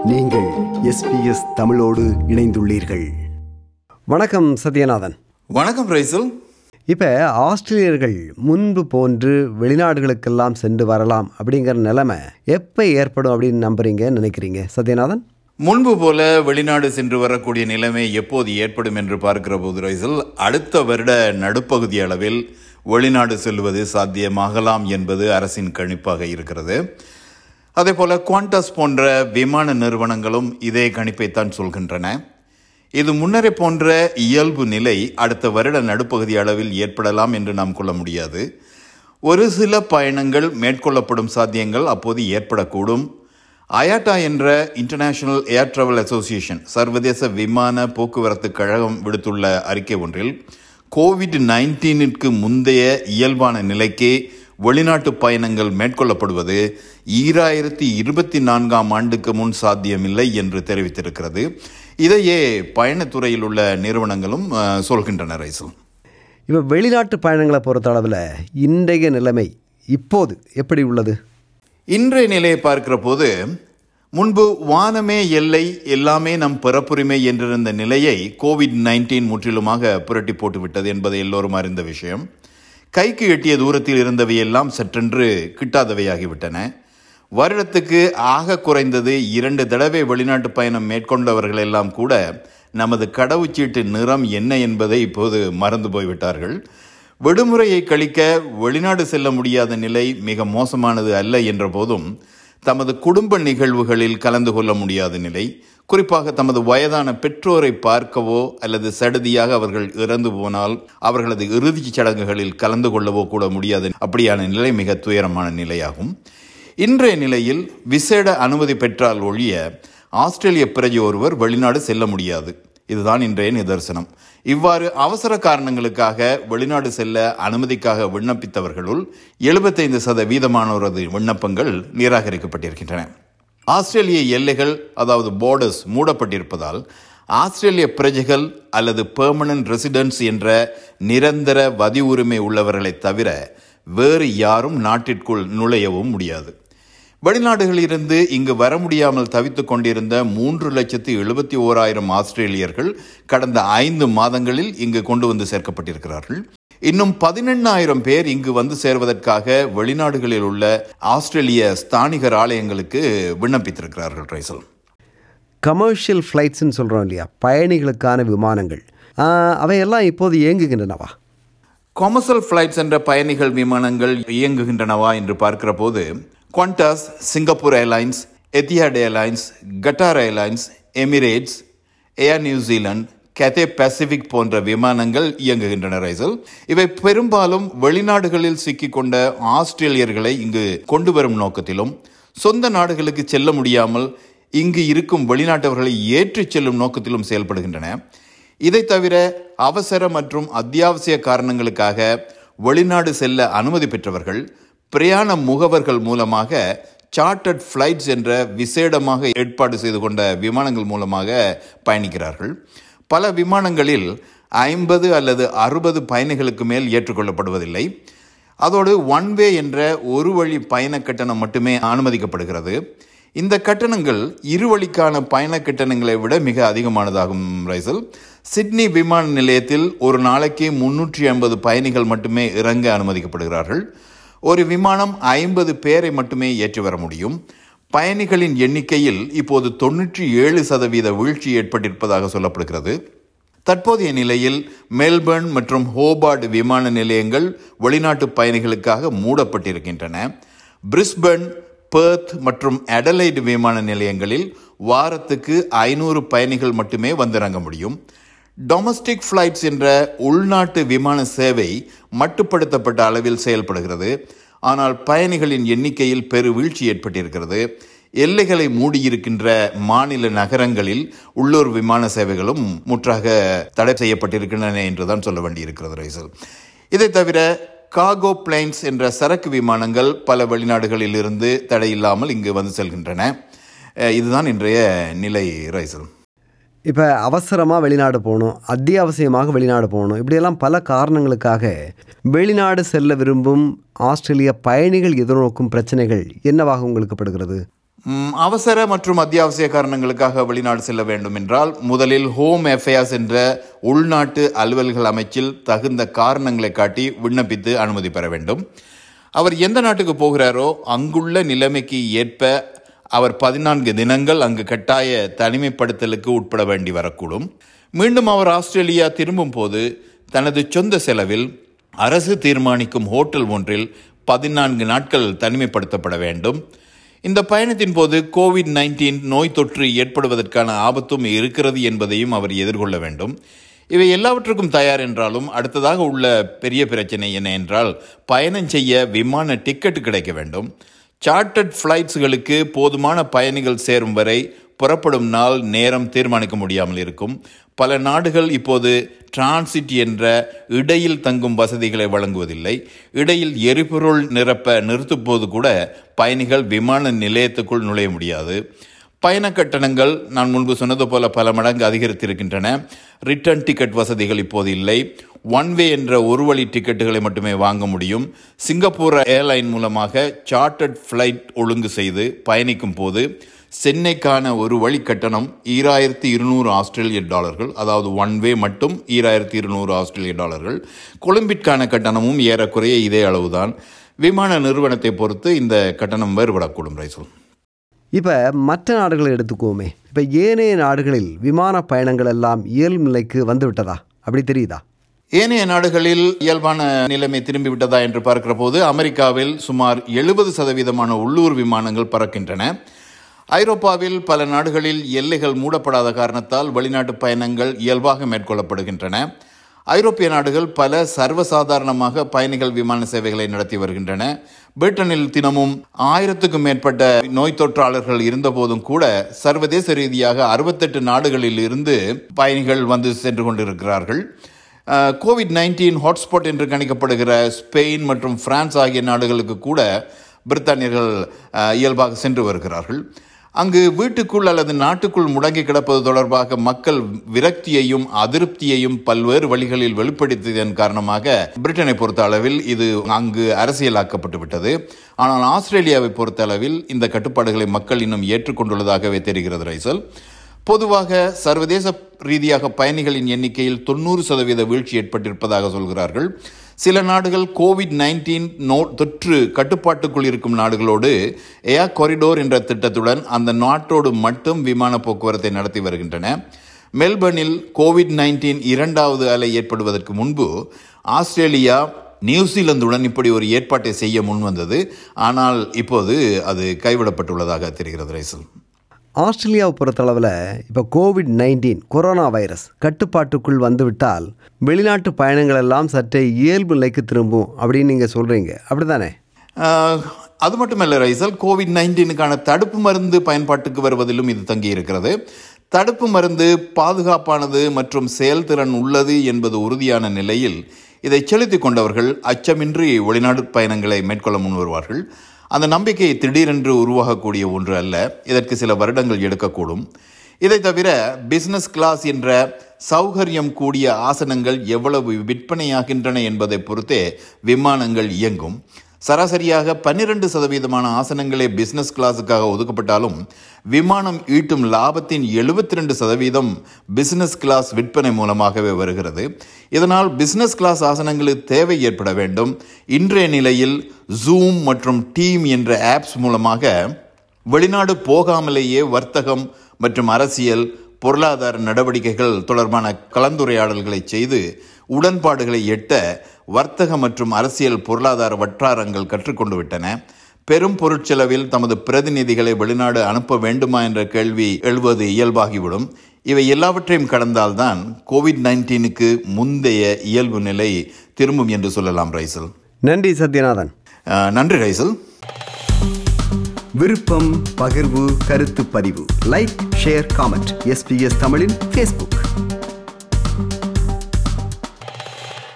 நீங்கள் SBS தமிழோடு இணைந்துள்ளீர்கள். வணக்கம் சத்யநாதன். வணக்கம் ரைசல். இப்போ ஆஸ்திரேலியர்கள் முன்பு போன்று வெளிநாடுகளுக்கெல்லாம் சென்று வரலாம் அப்படிங்கிற நிலைமை எப்போ ஏற்படும் அப்படின்னு நம்புறீங்க நினைக்கிறீங்க சத்யநாதன்? முன்பு போல வெளிநாடு சென்று வரக்கூடிய நிலைமை எப்போது ஏற்படும் என்று பார்க்கிற போது ரைசல், அடுத்த வருட நடுப்பகுதி அளவில் வெளிநாடு செல்வது சாத்தியமாகலாம் என்பது அரசின் கணிப்பாக இருக்கிறது. அதே போல குவாண்டஸ் போன்ற விமான நிறுவனங்களும் இதே கணிப்பைத்தான் சொல்கின்றன. இது முன்னரே போன்ற இயல்பு நிலை அடுத்த வருட நடுப்பகுதி அளவில் ஏற்படலாம் என்று நாம் கொள்ள முடியாது. ஒரு சில பயணங்கள் மேற்கொள்ளப்படும் சாத்தியங்கள் அப்போது ஏற்படக்கூடும். அயாட்டா என்ற இன்டர்நேஷனல் ஏர் டிராவல் அசோசியேஷன், சர்வதேச விமான போக்குவரத்து கழகம் விடுத்துள்ள அறிக்கை ஒன்றில் கோவிட்-19க்கு முந்தைய இயல்பான நிலைக்கு வெளிநாட்டு பயணங்கள் மேற்கொள்ளப்படுவது 2024 ஆண்டுக்கு முன் சாத்தியமில்லை என்று தெரிவித்திருக்கிறது. இதையே பயணத்துறையில் உள்ள நிறுவனங்களும் சொல்கின்றன. ரைசல், இப்போ வெளிநாட்டு பயணங்களை பொறுத்த அளவில் இன்றைய நிலைமை இப்போது எப்படி உள்ளது? இன்றைய நிலையை பார்க்கிற போது, முன்பு வானமே எல்லை, எல்லாமே நம் பிறப்புரிமை என்றிருந்த நிலையை கோவிட்-19 முற்றிலுமாக புரட்டி போட்டுவிட்டது என்பதை எல்லோரும் அறிந்த விஷயம். கைக்கு எட்டிய தூரத்தில் இருந்தவையெல்லாம் சற்றென்று கிட்டாதவையாகிவிட்டன. வருடத்துக்கு ஆக குறைந்தது 2 தடவை வெளிநாட்டு பயணம் மேற்கொண்டவர்கள் எல்லாம் கூட நமது கடவுச்சீட்டு நிறம் என்ன என்பதை இப்போது மறந்து போய்விட்டார்கள். விடுமுறையை கழிக்க வெளிநாடு செல்ல முடியாத நிலை மிக மோசமானது அல்ல என்ற போதும், தமது குடும்ப நிகழ்வுகளில் கலந்து கொள்ள முடியாத நிலை, குறிப்பாக தமது வயதான பெற்றோரை பார்க்கவோ அல்லது சடுதியாக அவர்கள் இறந்து போனால் அவர்களது இறுதிச் சடங்குகளில் கலந்து கொள்ளவோ கூட முடியாத அப்படியான நிலை மிக துயரமான நிலையாகும். இன்றைய நிலையில் விசேட அனுமதி பெற்றால் ஒழிய ஆஸ்திரேலிய பிரஜை ஒருவர் வெளிநாடு செல்ல முடியாது. இதுதான் இன்றைய நிதர்சனம். இவ்வாறு அவசர காரணங்களுக்காக வெளிநாடு செல்ல அனுமதிக்காக விண்ணப்பித்தவர்களுள் 75% விண்ணப்பங்கள் நிராகரிக்கப்பட்டிருக்கின்றன. ஆஸ்திரேலிய எல்லைகள், அதாவது பார்டர்ஸ், மூடப்பட்டிருப்பதால் ஆஸ்திரேலிய பிரஜைகள் அல்லது பெர்மனன்ட் ரெசிடென்ட்ஸ் என்ற நிரந்தர வதி உரிமை உள்ளவர்களை தவிர வேறு யாரும் நாட்டிற்குள் நுழையவும் முடியாது. வெளிநாடுகளிலிருந்து இங்கு வர முடியாமல் தவித்துக் கொண்டிருந்த 3,71,000 ஆஸ்திரேலியர்கள் கடந்த 5 மாதங்களில் இங்கு கொண்டு வந்து சேர்க்கப்பட்டிருக்கிறார்கள். இன்னும் 18,000 பேர் இங்கு வந்து சேர்வதற்காக வெளிநாடுகளில் உள்ள ஆஸ்திரேலிய ஸ்தானிகர் ஆலயங்களுக்கு விண்ணப்பித்திருக்கிறார்கள். ரைசல், கமர்ஷியல் ஃப்ளைட்ஸ்ன்னு சொல்கிறோம் இல்லையா, பயணிகளுக்கான விமானங்கள், அவையெல்லாம் இப்போது இயங்குகின்றனவா? கமர்ஷியல் ஃப்ளைட்ஸ் என்ற பயணிகள் விமானங்கள் இயங்குகின்றனவா என்று பார்க்கிற போது, Qantas, Singapore airlines, Etihad airlines, Qatar airlines, Emirates, air New Zealand, Cathay Pacific போன்ற விமானங்கள் இயங்குகின்றன. ரைசல், இவை பெரும்பாலும் வெளிநாடுகளில் சிக்கிக்கொண்ட ஆஸ்திரேலியர்களை இங்கு கொண்டு வரும் நோக்கத்திலும், சொந்த நாடுகளுக்கு செல்ல முடியாமல் இங்கு இருக்கும் வெளிநாட்டவர்களை ஏற்றிச் செல்லும் நோக்கத்திலும் செயல்படுகின்றன. இதை தவிர அவசர மற்றும் அத்தியாவசிய காரணங்களுக்காக வெளிநாடு செல்ல அனுமதி பெற்றவர்கள் பிரயாண முகவர்கள் மூலமாக சார்ட்டர்ட் ஃப்ளைட்ஸ் என்ற விசேடமாக ஏற்பாடு செய்து கொண்ட விமானங்கள் மூலமாக பயணிக்கிறார்கள். பல விமானங்களில் 50 அல்லது 60 பயணிகளுக்கு மேல் ஏற்றுக்கொள்ளப்படுவதில்லை. அதோடு ஒன்வே என்ற ஒரு வழி பயண கட்டணம் மட்டுமே அனுமதிக்கப்படுகிறது. இந்த கட்டணங்கள் இருவழிக்கான பயண கட்டணங்களை விட மிக அதிகமானதாகும். ரைசல், சிட்னி விமான நிலையத்தில் ஒரு நாளைக்கு 350 பயணிகள் மட்டுமே இறங்க அனுமதிக்கப்படுகிறார்கள். ஒரு விமானம் 50 பேரை மட்டுமே ஏற்றி வர முடியும். பயணிகளின் எண்ணிக்கையில் இப்போது 97% வீழ்ச்சி ஏற்பட்டிருப்பதாக சொல்லப்படுகிறது. தற்போதைய நிலையில் மெல்பர்ன் மற்றும் ஹோபார்ட் விமான நிலையங்கள் வெளிநாட்டு பயணிகளுக்காக மூடப்பட்டிருக்கின்றன. பிரிஸ்பர்ன், பெர்த் மற்றும் அடலைட் விமான நிலையங்களில் வாரத்துக்கு 500 பயணிகள் மட்டுமே வந்திறங்க முடியும். டொமஸ்டிக் ஃப்ளைட்ஸ் என்ற உள்நாட்டு விமான சேவை மட்டுப்படுத்தப்பட்ட அளவில் செயல்படுகிறது. ஆனால் பயணிகளின் எண்ணிக்கையில் பெரு வீழ்ச்சி ஏற்பட்டிருக்கிறது. எல்லைகளை மூடியிருக்கின்ற மாநில நகரங்களில் உள்ளூர் விமான சேவைகளும் முற்றாக தடை செய்யப்பட்டிருக்கின்றன என்றுதான் சொல்ல வேண்டியிருக்கிறது. ரைசல், இதை தவிர கார்கோ பிளைன்ஸ் என்ற சரக்கு விமானங்கள் பல வெளிநாடுகளில் இருந்து தடையில்லாமல் இங்கு வந்து செல்கின்றன. இதுதான் இன்றைய நிலை. ரைசல், இப்போ அவசரமாக வெளிநாடு போகணும், அத்தியாவசியமாக வெளிநாடு போகணும், இப்படியெல்லாம் பல காரணங்களுக்காக வெளிநாடு செல்ல விரும்பும் ஆஸ்திரேலிய பயணிகள் எதிர்நோக்கும் பிரச்சனைகள் என்னவாக உங்களுக்கு படுகிறது? அவசர மற்றும் அத்தியாவசிய காரணங்களுக்காக வெளிநாடு செல்ல வேண்டும் என்றால் முதலில் ஹோம் அஃபேர்ஸ் என்ற உள்நாட்டு அலுவல்கள் அமைச்சில் தகுந்த காரணங்களை காட்டி விண்ணப்பித்து அனுமதி பெற வேண்டும். அவர் எந்த நாட்டுக்கு போகிறாரோ அங்குள்ள நிலைமைக்கு ஏற்ப அவர் 14 தினங்கள் அங்கு கட்டாய தனிமைப்படுத்தலுக்கு உட்பட வேண்டி வரக்கூடும். மீண்டும் அவர் ஆஸ்திரேலியா திரும்பும் போது தனது சொந்த செலவில் அரசு தீர்மானிக்கும் ஹோட்டல் ஒன்றில் 14 நாட்கள் தனிமைப்படுத்தப்பட வேண்டும். இந்த பயணத்தின் போது COVID-19 நோய் தொற்று ஏற்படுவதற்கான ஆபத்தும் இருக்கிறது என்பதையும் அவர் எதிர்கொள்ள வேண்டும். இவை எல்லாவற்றுக்கும் தயார் என்றாலும் அடுத்ததாக உள்ள பெரிய பிரச்சனை என்ன என்றால் பயணம் செய்ய விமான டிக்கெட் கிடைக்க வேண்டும். சார்ட்டர்ட் ஃப்ளைட்ஸ்களுக்கு போதுமான பயணிகள் சேரும் வரை புறப்படும் நாள் நேரம் தீர்மானிக்க முடியாமல் இருக்கும். பல நாடுகள் இப்போது டிரான்சிட் என்ற இடையில் தங்கும் வசதிகளை வழங்குவதில்லை. இடையில் எரிபொருள் நிரப்ப நிறுத்தும் போது கூட பயணிகள் விமான நிலையத்துக்குள் நுழைய முடியாது. பயண கட்டணங்கள் நான் முன்பு சொன்னது போல பல மடங்கு அதிகரித்திருக்கின்றன. ரிட்டர்ன் டிக்கெட் வசதிகள் இப்போது இல்லை. ஒன் வே என்ற ஒரு வழி டிக்கெட்டுகளை மட்டுமே வாங்க முடியும். சிங்கப்பூர் ஏர்லைன் மூலமாக சார்ட்டர்ட் ஃப்ளைட் ஒழுங்கு செய்து பயணிக்கும் போது சென்னைக்கான ஒரு வழி கட்டணம் 2200 ஆஸ்திரேலிய டாலர்கள், அதாவது ஒன் வே மட்டும் 2200 ஆஸ்திரேலிய டாலர்கள். கொழும்பிற்கான கட்டணமும் ஏறக்குறைய இதே அளவுதான். விமான நிறுவனத்தை பொறுத்து இந்த கட்டணம் வேறுபடக்கூடும். ரைசல், இப்போ மற்ற நாடுகளை எடுத்துக்குவோமே. இப்போ ஏனைய நாடுகளில் விமான பயணங்கள் எல்லாம் இயல்பு நிலைக்கு வந்து விட்டதா, அப்படி தெரியுதா? ஏனைய நாடுகளில் இயல்பான நிலைமை திரும்பிவிட்டதா என்று பார்க்கிற போது அமெரிக்காவில் சுமார் 70% உள்ளூர் விமானங்கள் பறக்கின்றன. ஐரோப்பாவில் பல நாடுகளில் எல்லைகள் மூடப்படாத காரணத்தால் வெளிநாட்டு பயணங்கள் இயல்பாக மேற்கொள்ளப்படுகின்றன. ஐரோப்பிய நாடுகள் பல சர்வசாதாரணமாக பயணிகள் விமான சேவைகளை நடத்தி வருகின்றன. பிரிட்டனில் தினமும் 1000க்கும் மேற்பட்ட நோய் தொற்றாளர்கள் இருந்தபோதும் கூட சர்வதேச ரீதியாக 68 நாடுகளில் இருந்து பயணிகள் வந்து சென்று கொண்டிருக்கிறார்கள். COVID-19 ஹாட்ஸ்பாட் என்று கணிக்கப்படுகிற ஸ்பெயின் மற்றும் பிரான்ஸ் ஆகிய நாடுகளுக்கு கூட பிரித்தானியர்கள் இயல்பாக சென்று வருகிறார்கள். அங்கு வீட்டுக்குள் அல்லது நாட்டுக்குள் முடங்கி கிடப்பது தொடர்பாக மக்கள் விரக்தியையும் அதிருப்தியையும் பல்வேறு வழிகளில் வெளிப்படுத்தியதன் காரணமாக பிரிட்டனை பொறுத்த அளவில் இது அங்கு அரசியலாக்கப்பட்டு விட்டது. ஆனால் ஆஸ்திரேலியாவை பொறுத்த அளவில் இந்த கட்டுப்பாடுகளை மக்கள் இன்னும் ஏற்றுக்கொண்டுள்ளதாகவே தெரிகிறது. ரைசல், பொதுவாக சர்வதேச ரீதியாக பயணிகளின் எண்ணிக்கையில் 90% வீழ்ச்சி ஏற்பட்டிருப்பதாக சொல்கிறார்கள். சில நாடுகள் COVID-19 தொற்று கட்டுப்பாட்டுக்குள் இருக்கும் நாடுகளோடு ஏர் காரிடோர் என்ற திட்டத்துடன் அந்த நாட்டோடு மட்டும் விமான போக்குவரத்தை நடத்தி வருகின்றன. மெல்பர்னில் COVID-19 2வது அலை ஏற்படுவதற்கு முன்பு ஆஸ்திரேலியா நியூசிலாந்துடன் இப்படி ஒரு ஏற்பாட்டை செய்ய முன்வந்தது. ஆனால் இப்போது அது கைவிடப்பட்டுள்ளதாக தெரிகிறது. ரைசல், ஆஸ்திரேலியாவை பொறுத்தளவில் இப்போ COVID-19 கொரோனா வைரஸ் கட்டுப்பாட்டுக்குள் வந்துவிட்டால் வெளிநாட்டு பயணங்கள் எல்லாம் சற்றே இயல்பு நிலைக்கு திரும்பும் அப்படின்னு நீங்கள் சொல்கிறீங்க, அப்படி தானே? அது மட்டுமல்ல ரைசல், COVID-19க்கான தடுப்பு மருந்து பயன்பாட்டுக்கு வருவதிலும் இது தங்கி இருக்கிறது. தடுப்பு மருந்து பாதுகாப்பானது மற்றும் செயல்திறன் உள்ளது என்பது உறுதியான நிலையில் இதை செலுத்திக் கொண்டவர்கள் அச்சமின்றி வெளிநாடு பயணங்களை மேற்கொள்ள முன் வருவார்கள். அந்த நம்பிக்கை திடீரென்று உருவாகக்கூடிய ஒன்று அல்ல. இதற்கு சில வருடங்கள் எடுக்கக்கூடும். இதை தவிர பிசினஸ் கிளாஸ் என்ற சௌகரியம் கூடிய ஆசனங்கள் எவ்வளவு விற்பனையாகின்றன என்பதை பொறுத்தே விமானங்கள் இயங்கும். சராசரியாக 12% ஆசனங்களே பிசினஸ் கிளாஸுக்காக ஒதுக்கப்பட்டாலும் விமானம் ஈட்டும் லாபத்தின் 72% பிசினஸ் கிளாஸ் விற்பனை மூலமாகவே வருகிறது. இதனால் பிசினஸ் கிளாஸ் ஆசனங்களுக்கு தேவை ஏற்பட வேண்டும். இன்றைய நிலையில் ஜூம் மற்றும் டீம் என்ற ஆப்ஸ் மூலமாக வெளிநாடு போகாமலேயே வர்த்தகம் மற்றும் அரசியல் பொருளாதார நடவடிக்கைகள் தொடர்பான கலந்துரையாடல்களை செய்து உடன்பாடுகளை எட்ட வர்த்தக மற்றும் அரசியல் பொருளாதார வட்டாரங்கள் கற்றுக்கொண்டு விட்டன. பெரும் பொருட்செலவில் தமது பிரதிநிதிகளை வெளிநாடு அனுப்ப வேண்டுமா என்ற கேள்வி எழுவது இயல்பாகிவிடும். இவை எல்லாவற்றையும் கடந்தால்தான் COVID-19க்கு முந்தைய இயல்பு நிலை திரும்பும் என்று சொல்லலாம். ரைசல், நன்றி சத்யநாதன். நன்றி ரைசல். விருப்பம், பகிர்வு, கருத்து பதிவு, லைக், ஷேர், காமெண்ட். SBS தமிழின் Facebook.